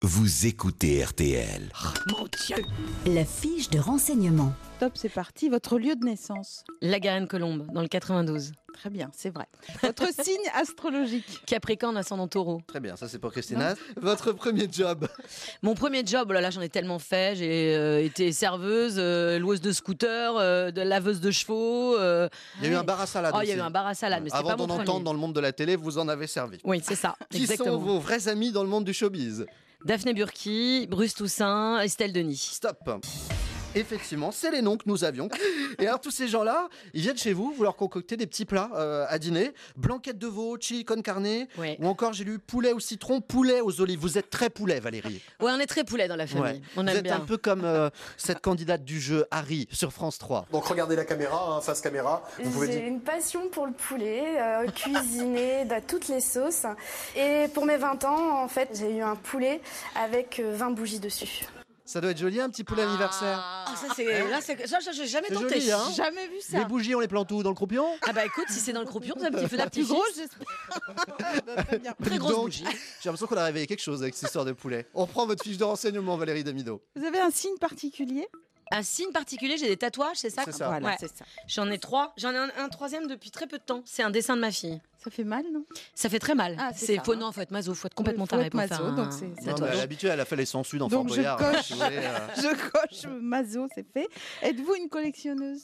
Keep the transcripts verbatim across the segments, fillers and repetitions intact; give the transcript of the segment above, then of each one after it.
Vous écoutez R T L. Oh, mon Dieu! La fiche de renseignement. Top, c'est parti. Votre lieu de naissance? La Garenne-Colombe, dans le quatre-vingt-douze. Très bien, c'est vrai. Votre signe astrologique? Capricorne, ascendant Taureau. Très bien, ça c'est pour Christina. Votre premier job? Mon premier job, oh là là, j'en ai tellement fait. J'ai euh, été serveuse, euh, loueuse de scooter, euh, de laveuse de chevaux. euh, Il y a eu un bar à salade. Oh, il y a aussi. eu un bar à salade, mais c'est Avant pas mon d'en premier. entendre dans le monde de la télé, vous en avez servi. Oui, c'est ça, Qui exactement. sont vos vrais amis dans le monde du showbiz? Daphné Burki, Bruce Toussaint, Estelle Denis. Stop. Effectivement, c'est les noms que nous avions. Et alors tous ces gens-là, ils viennent chez vous, vous leur concoctez des petits plats euh, à dîner, blanquette de veau, chili con carne, Ouais. ou encore j'ai lu poulet au citron, poulet aux olives. Vous êtes très poulet, Valérie. Ouais, on est très poulet dans la famille. Ouais. On Vous aime êtes bien. un peu comme euh, cette candidate du jeu Harry sur France trois. Donc regardez la caméra, hein, face caméra. Vous pouvez J'ai dire. une passion pour le poulet, euh, cuisiner de toutes les sauces. Et pour mes vingt ans, en fait, j'ai eu un poulet avec euh, vingt bougies dessus. Ça doit être joli, un petit poulet anniversaire. Ah, ça, c'est. Là, c'est. Ça, j'ai jamais C'est tenté. joli, hein. Jamais vu ça. Les bougies, on les plante où? Dans le croupion? Ah, bah écoute, si c'est dans le croupion, c'est un petit feu La plus d'artifice. grosse, j'espère. Très bien. Très Dites grosse donc, bougie. j'ai l'impression qu'on a réveillé quelque chose avec cette histoire de poulet. On prend votre fiche de renseignement, Valérie Damido. Vous avez un signe particulier? Un signe particulier, j'ai des tatouages, c'est ça? C'est ça. Voilà, Ouais. c'est ça. J'en ai trois. J'en ai un, un troisième depuis très peu de temps. C'est un dessin de ma fille. Ça fait mal, non? Ça fait très mal. Ah, c'est c'est ça, faut hein. non, faut être maso, faut être complètement Oui, faut taré être pour maso, faire un, donc c'est- un c'est Non, mais tatouage. à l'habitude, elle a fait les sangsues dans Fort Donc je Boyard. coche. si vous voulez, euh. Je coche Mazo, c'est fait. Êtes-vous une collectionneuse?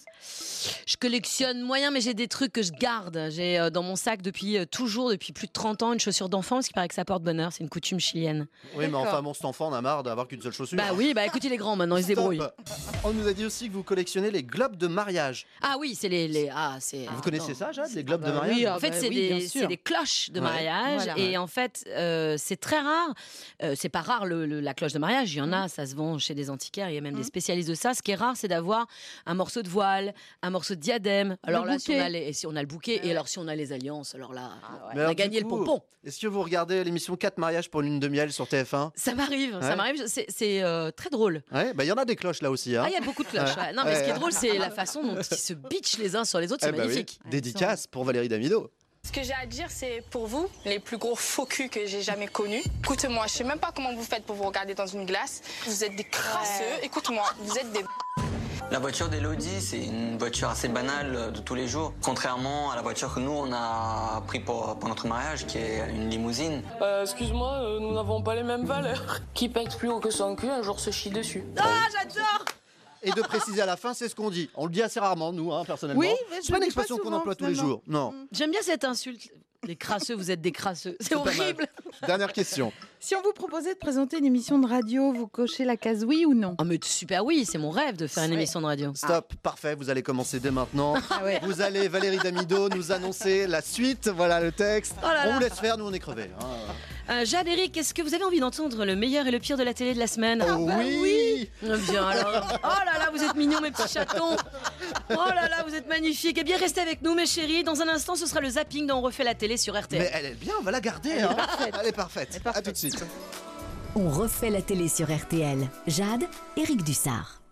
Je collectionne moyen, mais j'ai des trucs que je garde. J'ai euh, dans mon sac depuis euh, toujours, depuis plus de trente ans, une chaussure d'enfant, parce qu'il paraît que ça porte bonheur. C'est une coutume chilienne. Oui, mais D'accord. enfin, bon, cet enfant, on a marre d'avoir qu'une seule chaussure. Bah oui, bah écoute, il est grand maintenant, il se Stop. débrouille. On nous a dit aussi que vous collectionnez les globes de mariage. Ah oui, c'est les, les ah c'est. Vous connaissez ça, Jade, les globes de bah mariage? oui, En fait, bah c'est oui, des, bien sûr. c'est des cloches de Ouais. mariage. Voilà. Et en fait, euh, c'est très rare. Euh, c'est pas rare le, le- la cloche de mariage. Il y en a, ça se vend chez des antiquaires. Il y a même des spécialistes de ça. Ce qui est rare, c'est d'avoir un morceau de voile, un morceau de diadème. Alors là, si on, bouquet. a les, et si on a le bouquet, et alors si on a les alliances, alors là, Mais on alors, a du gagné le coup, pompon. Est-ce que vous regardez l'émission quatre mariages pour lune de miel sur T F un? Ça m'arrive, Ouais. ça m'arrive. C'est, c'est euh, très drôle. Ouais, bah il y en a des cloches là aussi. Hein. Ah, il y a beaucoup de cloches. ouais. Non, mais ce qui est Ouais. drôle, c'est la façon dont ils se bitchent les uns sur les autres. C'est Eh bah oui. magnifique. Dédicace pour Valérie Damido. Ce que j'ai à dire, c'est pour vous, les plus gros faux culs que j'ai jamais connus. Écoute-moi, je sais même pas comment vous faites pour vous regarder dans une glace. Vous êtes des crasseux. Écoute-moi, vous êtes des... La voiture d'Elodie, c'est une voiture assez banale de tous les jours. Contrairement à la voiture que nous, on a pris pour, pour notre mariage, qui est une limousine. Euh, excuse-moi, euh, nous n'avons pas les mêmes valeurs. Qui pète plus haut que son cul, un jour se chie dessus. Ah, j'adore. Et de préciser à la fin, c'est ce qu'on dit. On le dit assez rarement, nous, hein, personnellement. Oui, mais je c'est pas le une dis pas expression qu'on souvent, emploie tous les finalement. jours. Non. J'aime bien cette insulte. Les crasseux, vous êtes des crasseux. C'est pas mal. horrible. Dernière question. Si on vous proposait de présenter une émission de radio, vous cochez la case oui ou non? Oh mais super oui, c'est mon rêve de faire une Ouais. émission de radio. Stop, parfait, vous allez commencer dès maintenant. Ah ouais. Vous allez, Valérie Damido, nous annoncer la suite. Voilà le texte. Oh là on là. vous laisse faire, nous on est crevés. hein. Euh, Jade, Eric, est-ce que vous avez envie d'entendre le meilleur et le pire de la télé de la semaine? Oh oui, Eh bien alors, oh là là, vous êtes mignons mes petits chatons. Oh là là, vous êtes magnifiques. Eh bien restez avec nous mes chéris. Dans un instant, ce sera le zapping dont on refait la télé sur R T L. Mais elle est bien, on va la garder. Elle est hein. parfaite. Elle est parfaite. Elle est parfaite. À tout de suite. On refait la télé sur R T L. Jade, Éric Dussard.